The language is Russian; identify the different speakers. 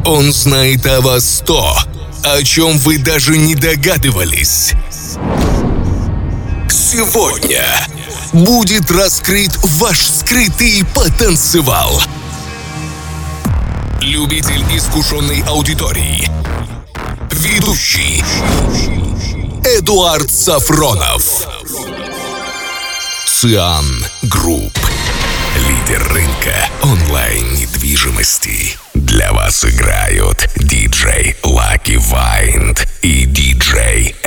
Speaker 1: Он знает о вас то, о чем вы даже не догадывались. Сегодня будет раскрыт ваш скрытый потенциал. Любитель искушенной аудитории. Ведущий Эдуард Сафронов. Циан Групп. Лидер рынка онлайн-недвижимости. Для вас играют диджей Lucky Wind и диджей